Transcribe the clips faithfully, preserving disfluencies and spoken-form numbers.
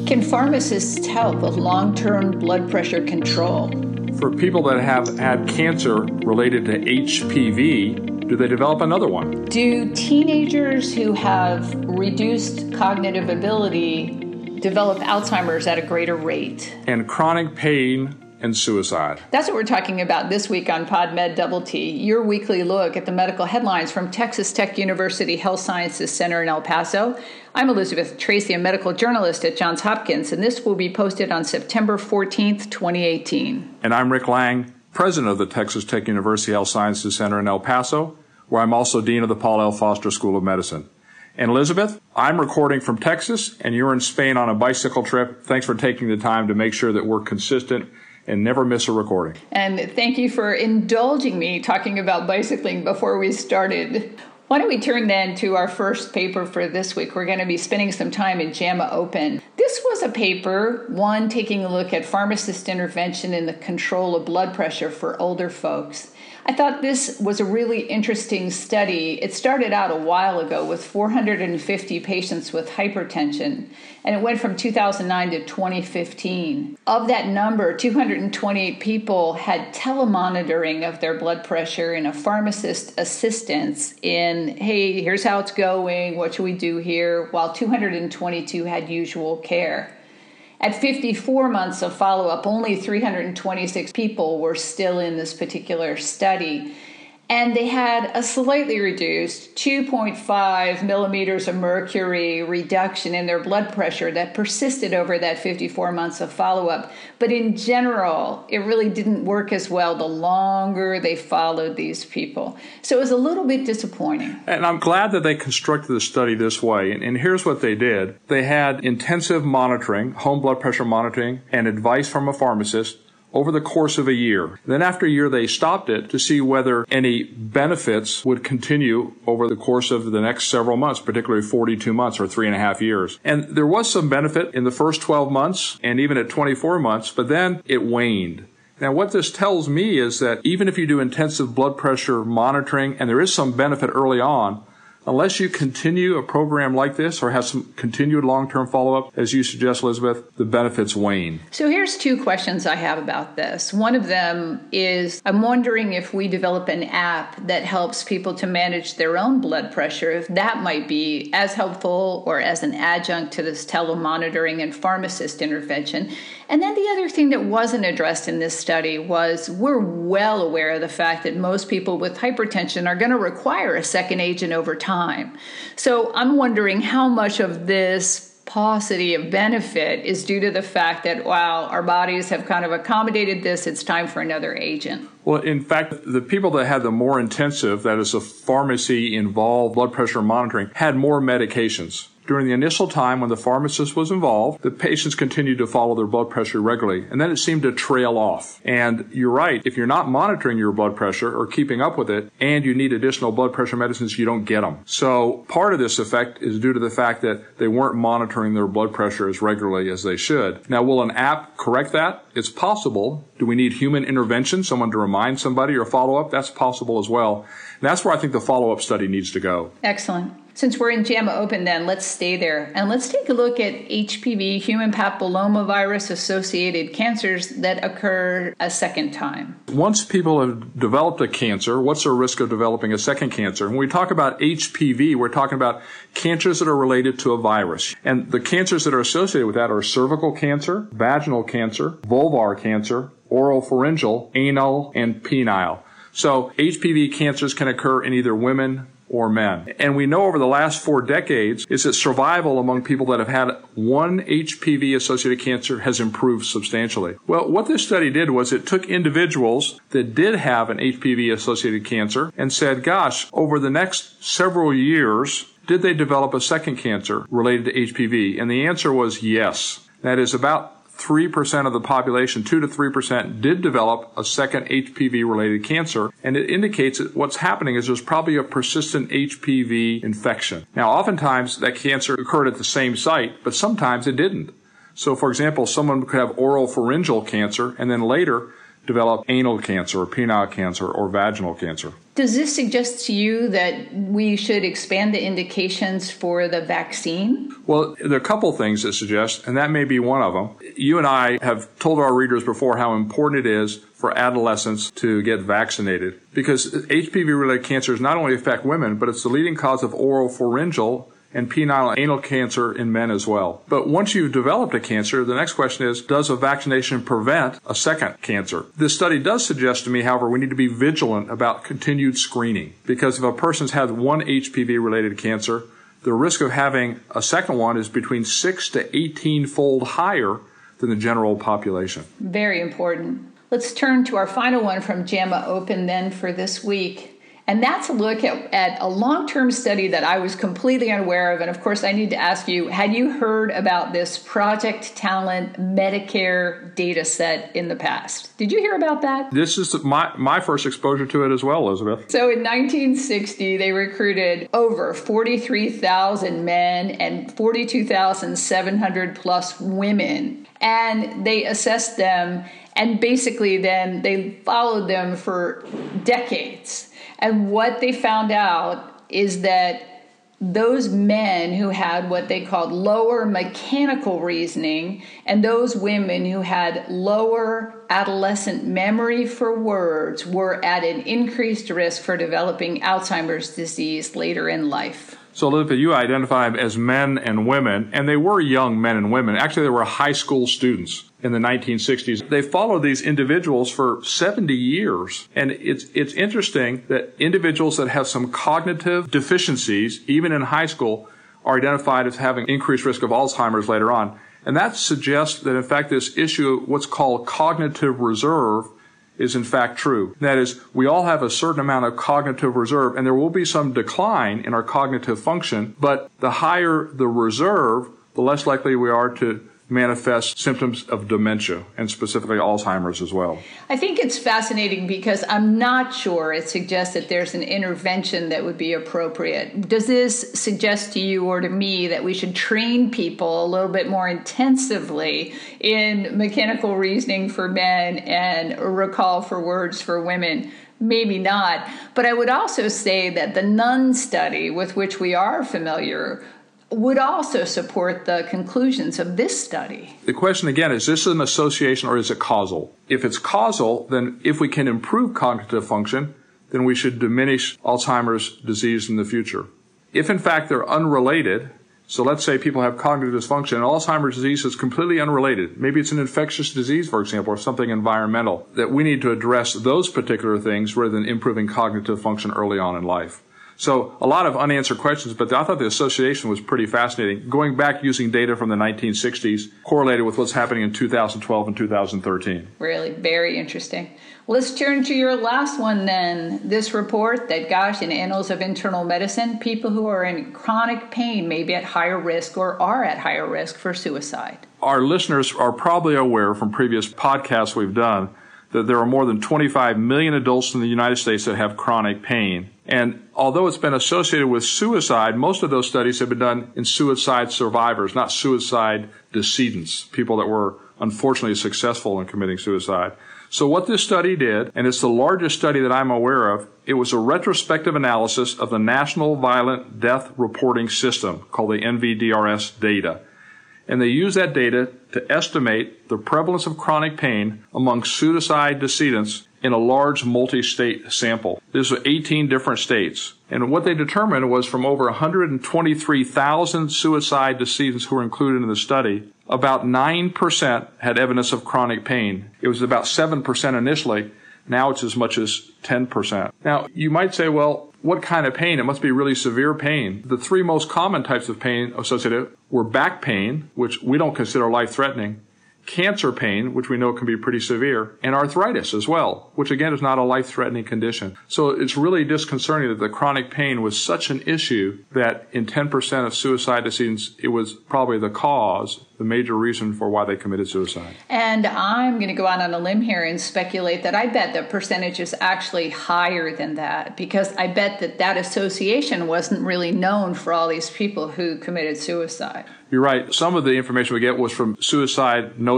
Can pharmacists help with long-term blood pressure control? For people that have had cancer related to H P V, do they develop another one? Do teenagers who have reduced cognitive ability develop Alzheimer's at a greater rate? And chronic pain and suicide. That's what we're talking about this week on PodMed Double T, your weekly look at the medical headlines from Texas Tech University Health Sciences Center in El Paso. I'm Elizabeth Tracy, a medical journalist at Johns Hopkins, and this will be posted on September fourteenth, twenty eighteen. And I'm Rick Lang, president of the Texas Tech University Health Sciences Center in El Paso, where I'm also dean of the Paul L. Foster School of Medicine. And Elizabeth, I'm recording from Texas, and you're in Spain on a bicycle trip. Thanks for taking the time to make sure that we're consistent and never miss a recording. And thank you for indulging me talking about bicycling before we started. Why don't we turn then to our first paper for this week? We're going to be spending some time in JAMA Open. This was a paper, one taking a look at pharmacist intervention in the control of blood pressure for older folks. I thought this was a really interesting study. It started out a while ago with four hundred fifty patients with hypertension, and it went from two thousand nine to twenty fifteen. Of that number, two hundred twenty-eight people had telemonitoring of their blood pressure and a pharmacist assistance in, hey, here's how it's going, what should we do here, while two hundred twenty-two had usual care. At fifty-four months of follow-up, only three hundred twenty-six people were still in this particular study. And they had a slightly reduced two point five millimeters of mercury reduction in their blood pressure that persisted over that fifty-four months of follow-up. But in general, it really didn't work as well the longer they followed these people. So it was a little bit disappointing. And I'm glad that they constructed the study this way. And, and here's what they did. They had intensive monitoring, home blood pressure monitoring, and advice from a pharmacist over the course of a year. Then after a year, they stopped it to see whether any benefits would continue over the course of the next several months, particularly forty-two months or three and a half years. And there was some benefit in the first twelve months and even at twenty-four months, but then it waned. Now, what this tells me is that even if you do intensive blood pressure monitoring and there is some benefit early on, unless you continue a program like this or have some continued long-term follow-up, as you suggest, Elizabeth, the benefits wane. So here's two questions I have about this. One of them is I'm wondering if we develop an app that helps people to manage their own blood pressure, if that might be as helpful or as an adjunct to this telemonitoring and pharmacist intervention. And then the other thing that wasn't addressed in this study was we're well aware of the fact that most people with hypertension are going to require a second agent over time. So I'm wondering how much of this paucity of benefit is due to the fact that, wow, our bodies have kind of accommodated this, it's time for another agent. Well, in fact, the people that had the more intensive, that is a pharmacy-involved blood pressure monitoring, had more medications. During the initial time when the pharmacist was involved, the patients continued to follow their blood pressure regularly, and then it seemed to trail off. And you're right, if you're not monitoring your blood pressure or keeping up with it, and you need additional blood pressure medicines, you don't get them. So part of this effect is due to the fact that they weren't monitoring their blood pressure as regularly as they should. Now, will an app correct that? It's possible. Do we need human intervention, someone to remind somebody or follow up? That's possible as well. And that's where I think the follow-up study needs to go. Excellent. Since we're in JAMA Open then, let's stay there. And let's take a look at H P V, human papillomavirus-associated cancers that occur a second time. Once people have developed a cancer, what's their risk of developing a second cancer? When we talk about H P V, we're talking about cancers that are related to a virus. And the cancers that are associated with that are cervical cancer, vaginal cancer, vulvar cancer, oropharyngeal, anal, and penile. So H P V cancers can occur in either women or men. And we know over the last four decades is that survival among people that have had one H P V-associated cancer has improved substantially. Well, what this study did was it took individuals that did have an H P V-associated cancer and said, gosh, over the next several years, did they develop a second cancer related to H P V? And the answer was yes. That is about three percent of the population, two to three percent, did develop a second H P V-related cancer, and it indicates that what's happening is there's probably a persistent H P V infection. Now, oftentimes that cancer occurred at the same site, but sometimes it didn't. So, for example, someone could have oropharyngeal cancer and then later develop anal cancer or penile cancer or vaginal cancer. Does this suggest to you that we should expand the indications for the vaccine? Well, there are a couple things that suggest, and that may be one of them. You and I have told our readers before how important it is for adolescents to get vaccinated, because H P V-related cancers not only affect women, but it's the leading cause of oropharyngeal and penile anal cancer in men as well. But once you've developed a cancer, the next question is, does a vaccination prevent a second cancer? This study does suggest to me, however, we need to be vigilant about continued screening, because if a person's had one H P V-related cancer, the risk of having a second one is between six to eighteen-fold higher than the general population. Very important. Let's turn to our final one from JAMA Open then for this week. And that's a look at, at a long-term study that I was completely unaware of. And of course, I need to ask you, had you heard about this Project Talent Medicare data set in the past? Did you hear about that? This is my, my first exposure to it as well, Elizabeth. So in nineteen sixty, they recruited over forty-three thousand men and forty-two thousand seven hundred plus women. And they assessed them, and basically then they followed them for decades. And what they found out is that those men who had what they called lower mechanical reasoning and those women who had lower adolescent memory for words were at an increased risk for developing Alzheimer's disease later in life. So, Elizabeth, you identify them as men and women, and they were young men and women. Actually, they were high school students in the nineteen sixties. They followed these individuals for seventy years. And it's it's interesting that individuals that have some cognitive deficiencies, even in high school, are identified as having increased risk of Alzheimer's later on. And that suggests that, in fact, this issue, what's called cognitive reserve, is in fact true. That is, we all have a certain amount of cognitive reserve, and there will be some decline in our cognitive function, but the higher the reserve, the less likely we are to manifest symptoms of dementia, and specifically Alzheimer's as well. I think it's fascinating because I'm not sure it suggests that there's an intervention that would be appropriate. Does this suggest to you or to me that we should train people a little bit more intensively in mechanical reasoning for men and recall for words for women? Maybe not. But I would also say that the Nun study, with which we are familiar, would also support the conclusions of this study. The question again, is this an association or is it causal? If it's causal, then if we can improve cognitive function, then we should diminish Alzheimer's disease in the future. If in fact they're unrelated, so let's say people have cognitive dysfunction and Alzheimer's disease is completely unrelated. Maybe it's an infectious disease, for example, or something environmental, that we need to address those particular things rather than improving cognitive function early on in life. So a lot of unanswered questions, but I thought the association was pretty fascinating. Going back using data from the nineteen sixties, correlated with what's happening in two thousand twelve and two thousand thirteen. Really, very interesting. Let's turn to your last one then. This report that, gosh, in Annals of Internal Medicine, people who are in chronic pain may be at higher risk or are at higher risk for suicide. Our listeners are probably aware from previous podcasts we've done that there are more than twenty-five million adults in the United States that have chronic pain. And although it's been associated with suicide, most of those studies have been done in suicide survivors, not suicide decedents, people that were unfortunately successful in committing suicide. So what this study did, and it's the largest study that I'm aware of, it was a retrospective analysis of the National Violent Death Reporting System, called the N V D R S data. And they used that data to estimate the prevalence of chronic pain among suicide decedents in a large multi-state sample. This was eighteen different states. And what they determined was from over one hundred twenty-three thousand suicide decedents who were included in the study, about nine percent had evidence of chronic pain. It was about seven percent initially. Now it's as much as ten percent. Now, you might say, well, what kind of pain? It must be really severe pain. The three most common types of pain associated were back pain, which we don't consider life-threatening, cancer pain, which we know can be pretty severe, and arthritis as well, which again is not a life-threatening condition. So it's really disconcerting that the chronic pain was such an issue that in ten percent of suicide decedents, it was probably the cause, the major reason for why they committed suicide. And I'm going to go out on a limb here and speculate that I bet the percentage is actually higher than that, because I bet that that association wasn't really known for all these people who committed suicide. You're right. Some of the information we get was from suicide notes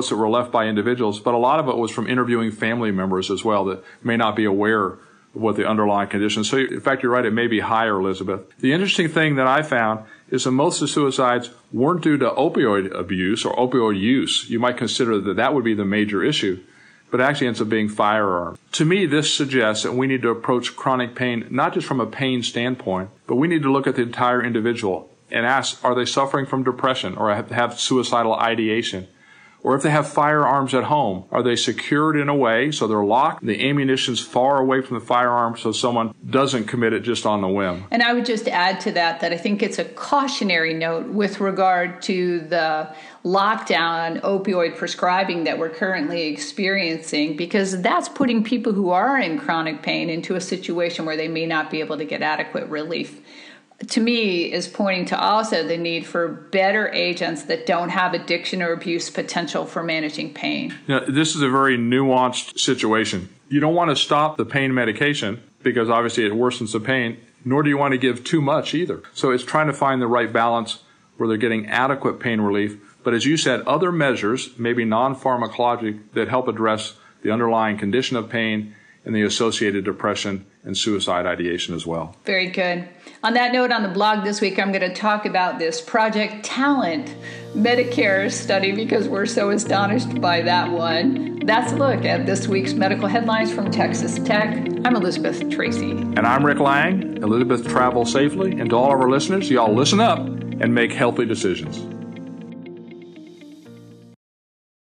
notes that were left by individuals, but a lot of it was from interviewing family members as well that may not be aware of what the underlying condition. So, in fact, you're right, it may be higher, Elizabeth. The interesting thing that I found is that most of the suicides weren't due to opioid abuse or opioid use. You might consider that that would be the major issue, but it actually ends up being firearms. To me, this suggests that we need to approach chronic pain not just from a pain standpoint, but we need to look at the entire individual and ask, are they suffering from depression or have, have suicidal ideation? Or if they have firearms at home, are they secured in a way so they're locked, the ammunition's far away from the firearm so someone doesn't commit it just on the whim? And I would just add to that that I think it's a cautionary note with regard to the lockdown opioid prescribing that we're currently experiencing, because that's putting people who are in chronic pain into a situation where they may not be able to get adequate relief. To me, is pointing to also the need for better agents that don't have addiction or abuse potential for managing pain. You know, this is a very nuanced situation. You don't want to stop the pain medication because obviously it worsens the pain, nor do you want to give too much either. So it's trying to find the right balance where they're getting adequate pain relief, but as you said, other measures, maybe non-pharmacologic, that help address the underlying condition of pain and the associated depression and suicide ideation as well. Very good. On that note, on the blog this week, I'm going to talk about this Project Talent Medicare study because we're so astonished by that one. That's a look at this week's medical headlines from Texas Tech. I'm Elizabeth Tracy. And I'm Rick Lang. Elizabeth, travel safely. And to all of our listeners, y'all listen up and make healthy decisions.